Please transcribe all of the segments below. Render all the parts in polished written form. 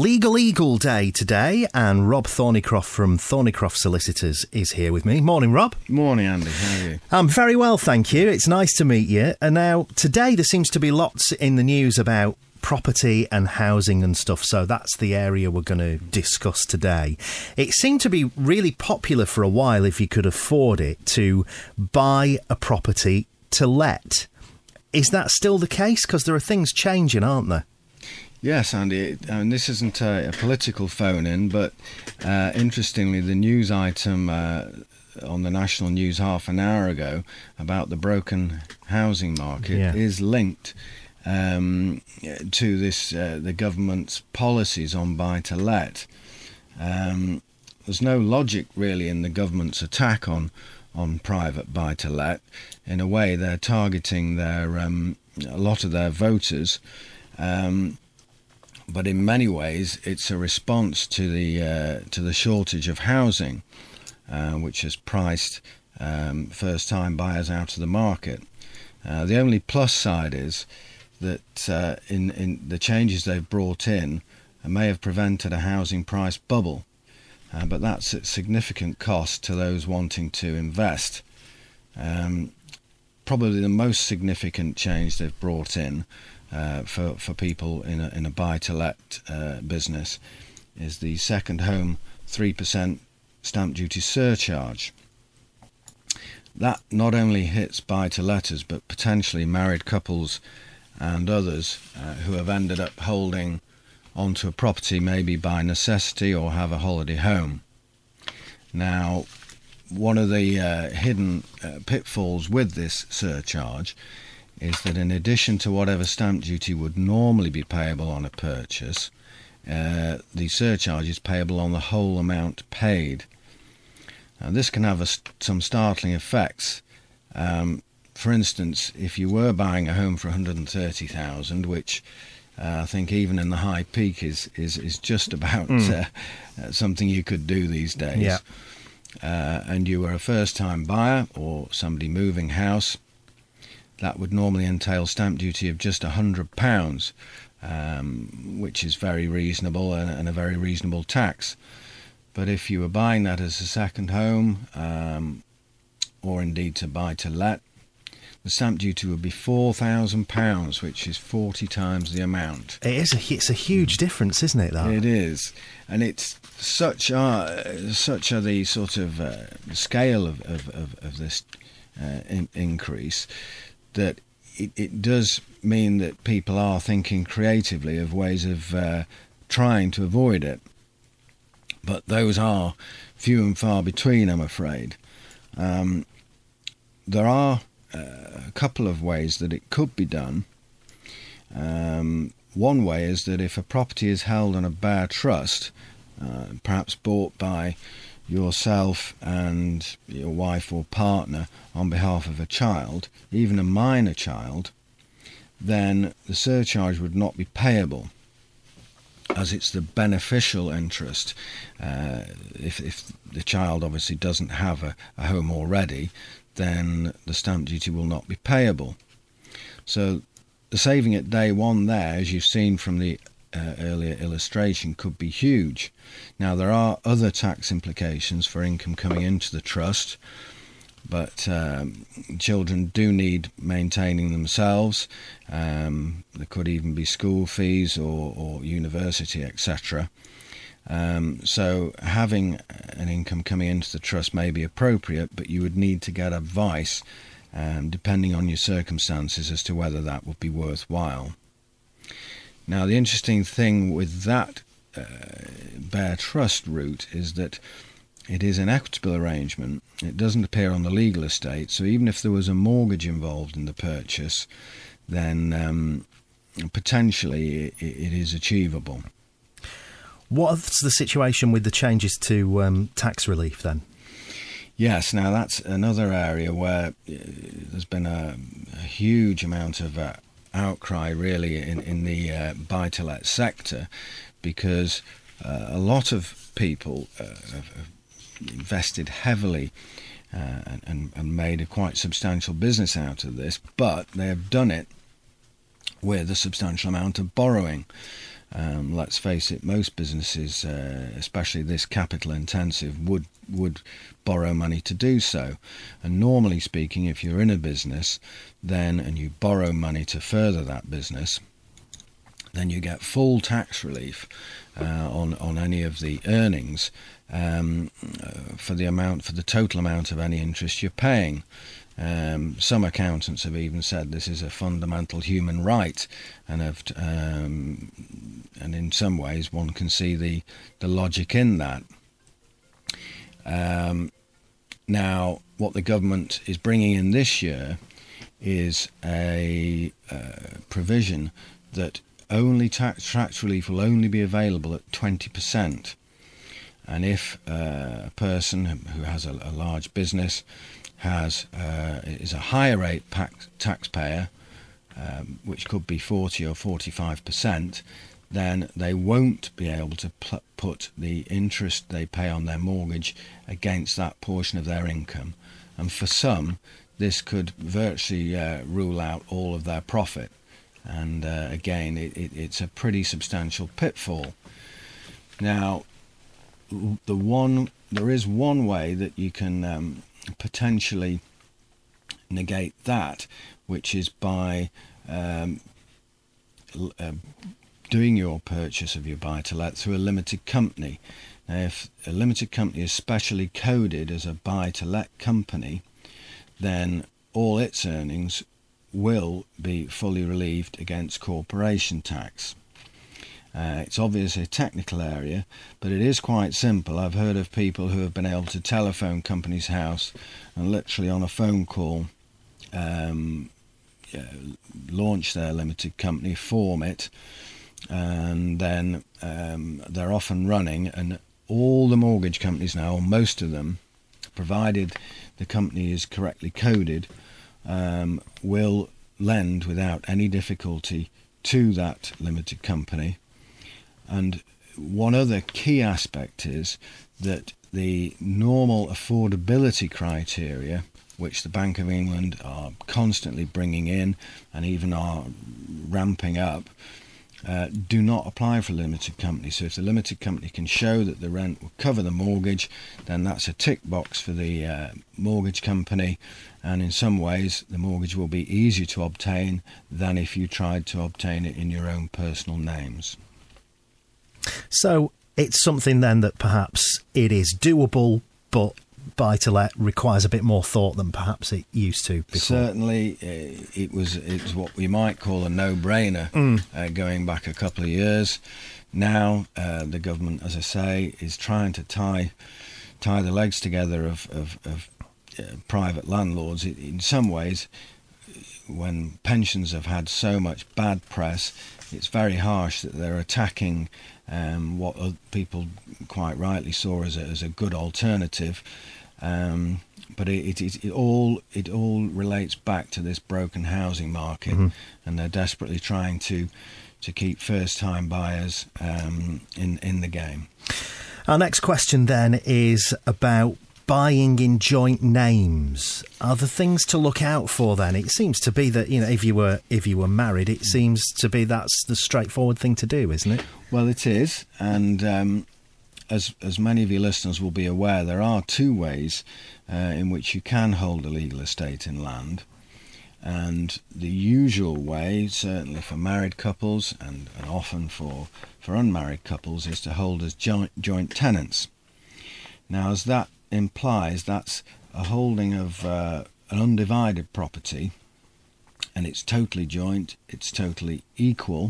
Legal Eagle Day today, and Rob Thornycroft from Thornycroft Solicitors is here with me. Morning, Rob. Morning, Andy. How are you? I'm very well, thank you. It's nice to meet you. And now, today there seems to be lots in the news about property and housing and stuff, so that's the area we're going to discuss today. It seemed to be really popular for a while, if you could afford it, to buy a property to let. Is that still the case? Because there are things changing, aren't there? Yes, Andy. This isn't a political phone-in, but interestingly, the news item on the national news half an hour ago about the broken housing market is linked to this the government's policies on buy-to-let. There's no logic really in the government's attack on private buy-to-let. In a way, they're targeting a lot of their voters. But in many ways, it's a response to the shortage of housing, which has priced first-time buyers out of the market. The only plus side is that in the changes they've brought in may have prevented a housing price bubble, but that's at significant cost to those wanting to invest. Probably the most significant change they've brought in for people in a buy-to-let business is the second home 3% stamp duty surcharge. That not only hits buy-to-letters but potentially married couples and others who have ended up holding onto a property maybe by necessity or have a holiday home. Now, one of the hidden pitfalls with this surcharge is that in addition to whatever stamp duty would normally be payable on a purchase, the surcharge is payable on the whole amount paid. Now, this can have some startling effects. For instance, if you were buying a home for $130,000, which I think even in the high peak is just about something you could do these days, and you were a first-time buyer or somebody moving house, that would normally entail stamp duty of just £100, which is very reasonable and a very reasonable tax. But if you were buying that as a second home, or indeed to buy to let, the stamp duty would be £4,000, which is 40 times the amount. It's a huge difference, isn't it? That it is, and it's such are the sort of scale of this increase that it does mean that people are thinking creatively of ways of trying to avoid it. But those are few and far between, I'm afraid. There are a couple of ways that it could be done. One way is that if a property is held on a bare trust, perhaps bought by yourself and your wife or partner on behalf of a child, even a minor child, then the surcharge would not be payable, as it's the beneficial interest. If the child obviously doesn't have a home already, then the stamp duty will not be payable. So the saving at day one there, as you've seen from the earlier illustration, could be huge. Now, there are other tax implications for income coming into the trust, but children do need maintaining themselves. There could even be school fees or university, etc. So having an income coming into the trust may be appropriate, but you would need to get advice, depending on your circumstances, as to whether that would be worthwhile. Now, the interesting thing with that bare trust route is that it is an equitable arrangement. It doesn't appear on the legal estate, so even if there was a mortgage involved in the purchase, then potentially it is achievable. What's the situation with the changes to tax relief then? Yes, now that's another area where there's been a huge amount of outcry really in the buy-to-let sector, because a lot of people have invested heavily and made a quite substantial business out of this, but they have done it with a substantial amount of borrowing. Let's face it, most businesses, especially this capital intensive, would borrow money to do so. And normally speaking, if you're in a business then and you borrow money to further that business, then you get full tax relief on any of the earnings for the total amount of any interest you're paying. Some accountants have even said this is a fundamental human right, and in some ways one can see the logic in that. Now, what the government is bringing in this year is a provision that only tax relief will only be available at 20%, and if a person who has a large business is a higher rate taxpayer, which could be 40 or 45%, then they won't be able to put the interest they pay on their mortgage against that portion of their income. And for some, this could virtually rule out all of their profit. And again, it's a pretty substantial pitfall. Now, there is one way that you can potentially negate that, which is by doing your purchase of your buy-to-let through a limited company. Now, if a limited company is specially coded as a buy-to-let company, then all its earnings will be fully relieved against corporation tax. It's obviously a technical area, but it is quite simple. I've heard of people who have been able to telephone company's house and literally on a phone call launch their limited company, form it, and then they're off and running. And all the mortgage companies now, or most of them, provided the company is correctly coded, will lend without any difficulty to that limited company. And one other key aspect is that the normal affordability criteria, which the Bank of England are constantly bringing in and even are ramping up, do not apply for a limited company. So if the limited company can show that the rent will cover the mortgage, then that's a tick box for the mortgage company, and in some ways the mortgage will be easier to obtain than if you tried to obtain it in your own personal names. So it's something then that perhaps it is doable, but buy-to-let requires a bit more thought than perhaps it used to before. Certainly, it was what we might call a no-brainer going back a couple of years. Now, the government, as I say, is trying to tie the legs together of private landlords. In some ways, when pensions have had so much bad press, it's very harsh that they're attacking what people quite rightly saw as a good alternative. But it all relates back to this broken housing market, and they're desperately trying to keep first-time buyers in the game. Our next question then is about buying in joint names. Are there things to look out for then? It seems to be that, if you were married, it seems to be that's the straightforward thing to do, isn't it? Well, it is, and as many of your listeners will be aware, there are two ways in which you can hold a legal estate in land. And the usual way, certainly for married couples and often for unmarried couples, is to hold as joint tenants. Now, as that implies, that's a holding of an undivided property, and it's totally joint, it's totally equal.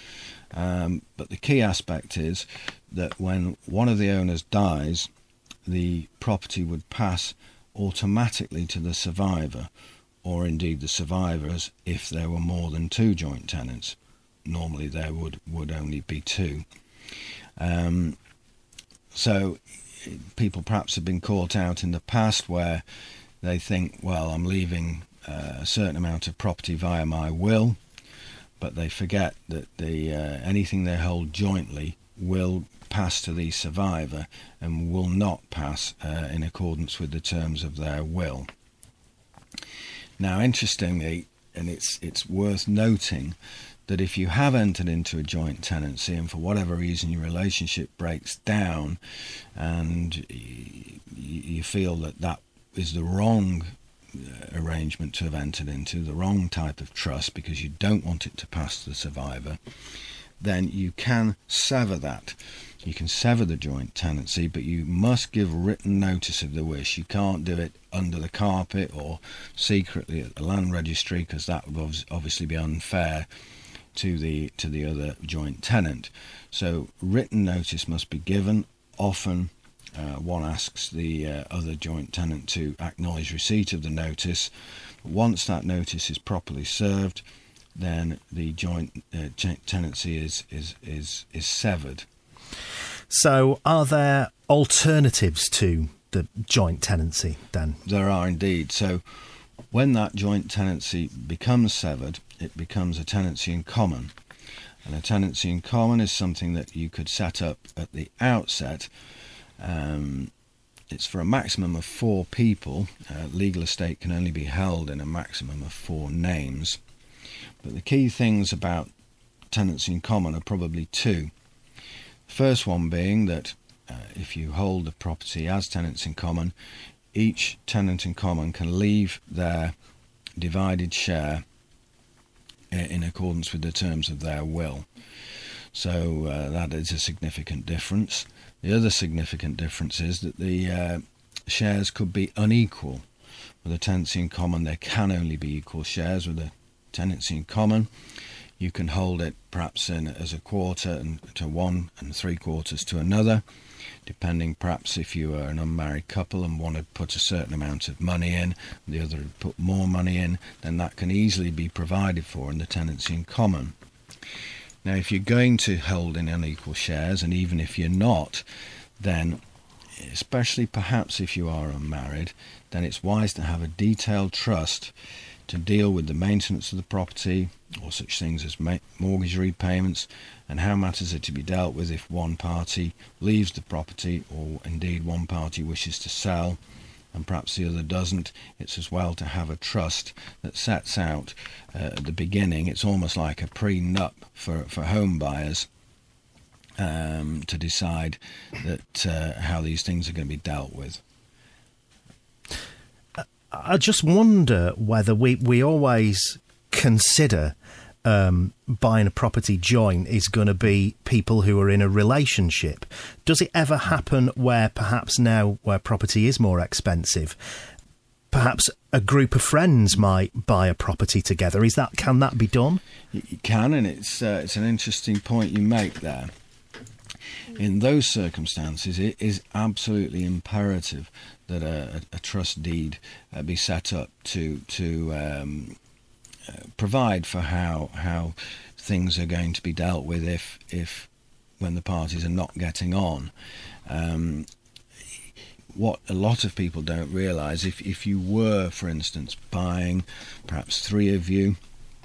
But the key aspect is that when one of the owners dies, the property would pass automatically to the survivor, or indeed the survivors if there were more than two joint tenants. Normally there would only be two. So people perhaps have been caught out in the past where they think, well, I'm leaving a certain amount of property via my will, but they forget that anything they hold jointly will pass to the survivor and will not pass in accordance with the terms of their will. Now, interestingly, and it's worth noting that if you have entered into a joint tenancy and for whatever reason your relationship breaks down and you feel that is the wrong arrangement to have entered into, the wrong type of trust because you don't want it to pass to the survivor, then you can sever that. You can sever the joint tenancy, but you must give written notice of the wish. You can't do it under the carpet or secretly at the land registry, because that would obviously be unfair to the other joint tenant. So written notice must be given. Often one asks the other joint tenant to acknowledge receipt of the notice. Once that notice is properly served, then the joint tenancy is severed. So are there alternatives to the joint tenancy then? There are indeed. So when that joint tenancy becomes severed, it becomes a tenancy in common. And a tenancy in common is something that you could set up at the outset. It's for a maximum of 4 people. Legal estate can only be held in a maximum of 4 names. But the key things about tenancy in common are probably 2. The first one being that if you hold the property as tenants in common, each tenant in common can leave their divided share in accordance with the terms of their will. So that is a significant difference. The other significant difference is that the shares could be unequal. With a tenancy in common, there can only be equal shares. With a tenancy in common, you can hold it perhaps as a quarter to one and 3/4 to another, depending perhaps if you are an unmarried couple and want to put a certain amount of money in, the other would put more money in, then that can easily be provided for in the tenancy in common. Now, if you're going to hold in unequal shares, and even if you're not, then especially perhaps if you are unmarried, then it's wise to have a detailed trust to deal with the maintenance of the property, or such things as mortgage repayments, and how matters are to be dealt with if one party leaves the property, or indeed one party wishes to sell and perhaps the other doesn't. It's as well to have a trust that sets out at the beginning. It's almost like a prenup for home buyers to decide that how these things are going to be dealt with. I just wonder whether we always consider buying a property joint is going to be people who are in a relationship. Does it ever happen where perhaps now where property is more expensive, perhaps a group of friends might buy a property together? Can that be done? It can, and it's an interesting point you make there. In those circumstances, it is absolutely imperative that a trust deed be set up to provide for how things are going to be dealt with if when the parties are not getting on. What a lot of people don't realise, if you were, for instance, buying perhaps 3 of you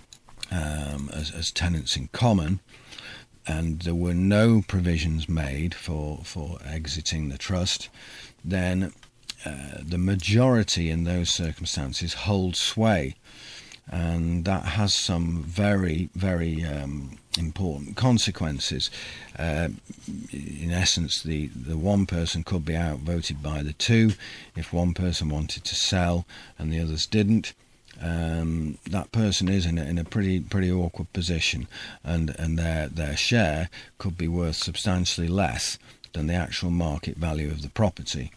as tenants in common, and there were no provisions made for exiting the trust, then the majority in those circumstances hold sway, and that has some very, very important consequences. In essence, the one person could be outvoted by the 2 if one person wanted to sell and the others didn't. That person is in a pretty awkward position, and their share could be worth substantially less than the actual market value of the property.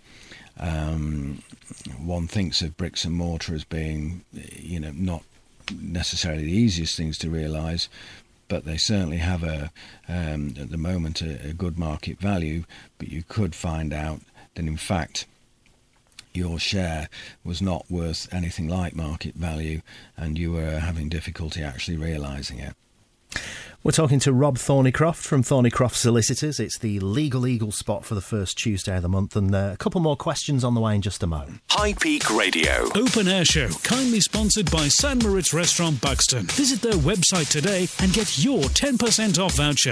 One thinks of bricks and mortar as being, not necessarily the easiest things to realise, but they certainly have at the moment a good market value. But you could find out that in fact your share was not worth anything like market value, and you were having difficulty actually realising it. We're talking to Rob Thornycroft from Thornycroft Solicitors. It's the legal spot for the first Tuesday of the month, and a couple more questions on the way in just a moment. High Peak Radio. Open Air Show, kindly sponsored by St Moritz Restaurant Buxton. Visit their website today and get your 10% off voucher.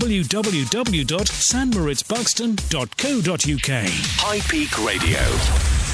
www.stmoritzbuxton.co.uk. High Peak Radio.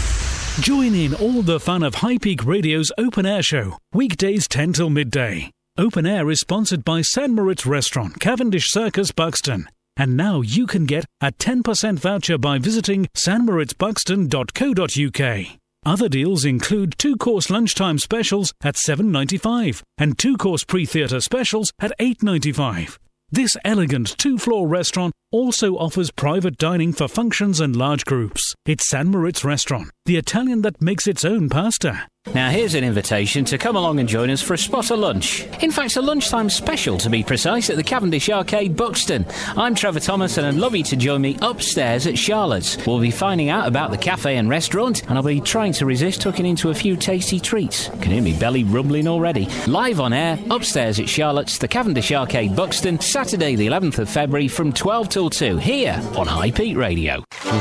Join in all the fun of High Peak Radio's Open Air Show, weekdays 10 till midday. Open Air is sponsored by St Moritz Restaurant, Cavendish Circus, Buxton. And now you can get a 10% voucher by visiting stmoritzbuxton.co.uk. Other deals include 2-course lunchtime specials at $7.95 and 2-course pre-theatre specials at $8.95. This elegant 2-floor restaurant also offers private dining for functions and large groups. It's St Moritz Restaurant, the Italian that makes its own pasta. Now here's an invitation to come along and join us for a spot of lunch. In fact, a lunchtime special to be precise at the Cavendish Arcade, Buxton. I'm Trevor Thomas and I'd love you to join me upstairs at Charlotte's. We'll be finding out about the cafe and restaurant, and I'll be trying to resist tucking into a few tasty treats. Can hear me belly rumbling already. Live on air, upstairs at Charlotte's, the Cavendish Arcade, Buxton, Saturday the 11th of February from 12 till 2, here on High Peak Radio.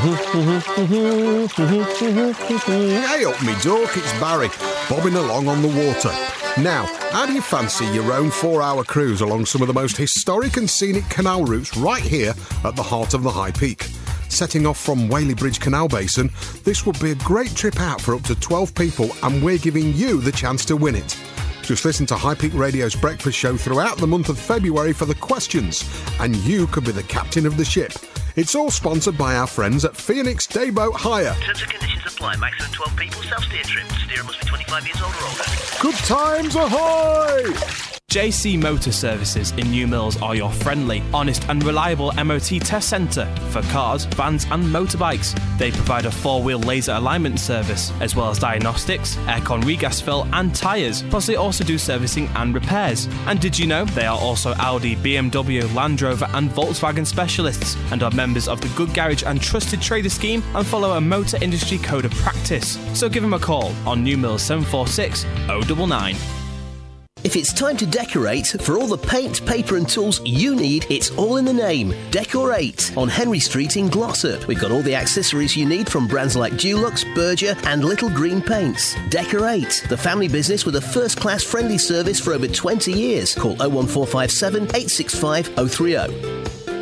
Hey up me dork, it's Barry, bobbing along on the water. Now, how do you fancy your own 4-hour cruise along some of the most historic and scenic canal routes right here at the heart of the High Peak? Setting off from Whaley Bridge Canal Basin, this would be a great trip out for up to 12 people, and we're giving you the chance to win it. Just listen to High Peak Radio's breakfast show throughout the month of February for the questions, and you could be the captain of the ship. It's all sponsored by our friends at Phoenix Dayboat Hire. Terms and conditions apply. Maximum 12 people. Self-steer trip. Steerer must be 25 years old or older. Good times ahoy! JC Motor Services in New Mills are your friendly, honest and reliable MOT test centre for cars, vans and motorbikes. They provide a 4-wheel laser alignment service, as well as diagnostics, aircon regas fill and tyres. Plus they also do servicing and repairs. And did you know they are also Audi, BMW, Land Rover and Volkswagen specialists, and are members of the Good Garage and Trusted Trader scheme and follow a motor industry code of practice. So give them a call on New Mills 746 099. If it's time to decorate, for all the paint, paper and tools you need, it's all in the name. Decorate on Henry Street in Glossop. We've got all the accessories you need from brands like Dulux, Berger and Little Green Paints. Decorate, the family business with a first-class friendly service for over 20 years. Call 01457 865 030.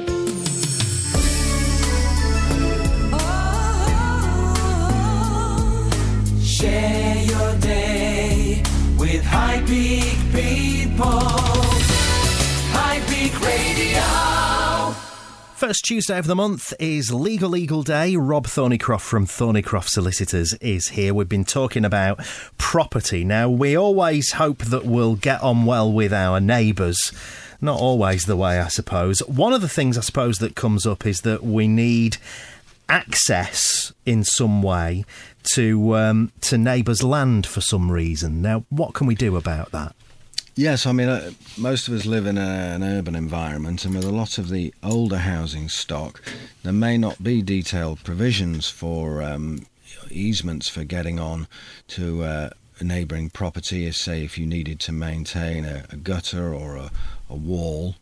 Share your day with High Peak people. High Peak Radio. First Tuesday of the month is Legal Day. Rob Thornycroft from Thornycroft Solicitors is here. We've been talking about property. Now, we always hope that we'll get on well with our neighbours. Not always the way, I suppose. One of the things, I suppose, that comes up is that we need access in some way to neighbours' land for some reason. Now, what can we do about that? Yes, I mean, most of us live in an urban environment, and with a lot of the older housing stock, there may not be detailed provisions for easements for getting on to a neighbouring property, say if you needed to maintain a gutter or a wall.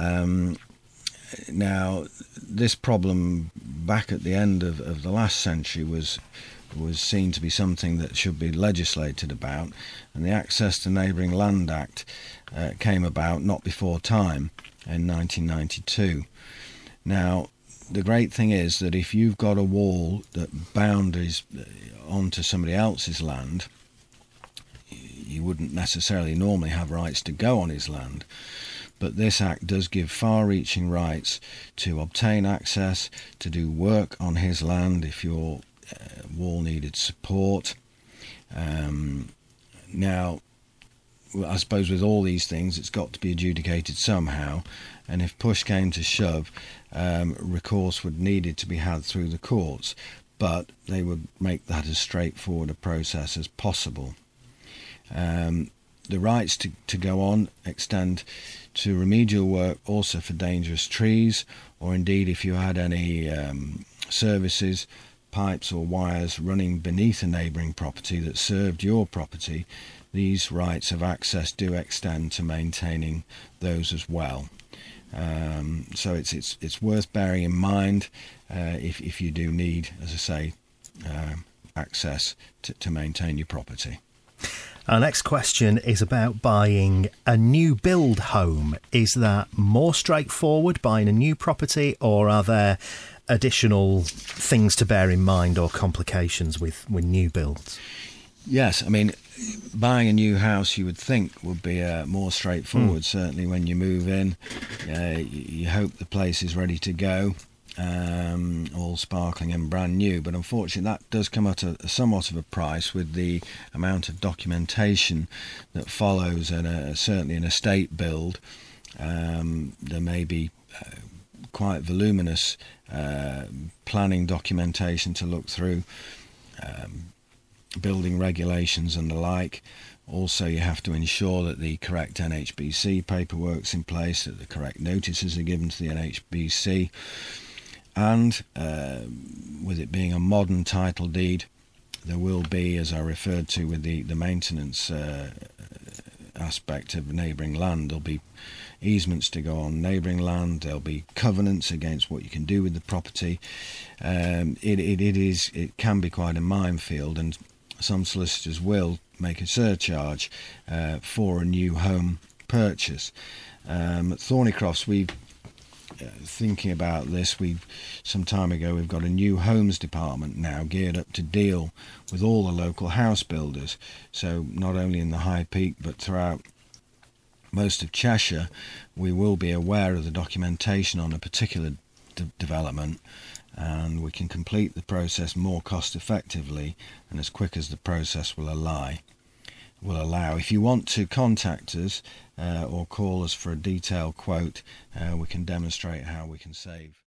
Now, this problem back at the end of the last century was seen to be something that should be legislated about, and the Access to Neighbouring Land Act came about not before time in 1992. Now, the great thing is that if you've got a wall that boundaries onto somebody else's land, you wouldn't necessarily normally have rights to go on his land. But this Act does give far-reaching rights to obtain access, to do work on his land if your wall needed support. Now, I suppose with all these things, it's got to be adjudicated somehow, and if push came to shove, recourse would needed to be had through the courts, but they would make that as straightforward a process as possible. The rights to go on extend to remedial work also for dangerous trees, or indeed if you had any services, pipes or wires running beneath a neighbouring property that served your property, these rights of access do extend to maintaining those as well. So it's worth bearing in mind if you do need, as I say, access to maintain your property. Our next question is about buying a new build home. Is that more straightforward, buying a new property, or are there additional things to bear in mind or complications with new builds? Yes, I mean, buying a new house you would think would be more straightforward. Certainly when you move in, you hope the place is ready to go, all sparkling and brand new. But unfortunately that does come at somewhat of a price with the amount of documentation that follows, and certainly an estate build. There may be quite voluminous planning documentation to look through, building regulations and the like. Also, you have to ensure that the correct NHBC paperwork's in place, that the correct notices are given to the NHBC, and with it being a modern title deed, there will be, as I referred to with the maintenance aspect of neighbouring land, there'll be easements to go on neighbouring land, there'll be covenants against what you can do with the property. It can be quite a minefield, and some solicitors will make a surcharge for a new home purchase. At Thornycrofts, we've thinking about this. Some time ago we've got a new homes department now geared up to deal with all the local house builders. So not only in the High Peak but throughout most of Cheshire, we will be aware of the documentation on a particular development, and we can complete the process more cost effectively and as quick as the process will allow. If you want to contact us or call us for a detailed quote, we can demonstrate how we can save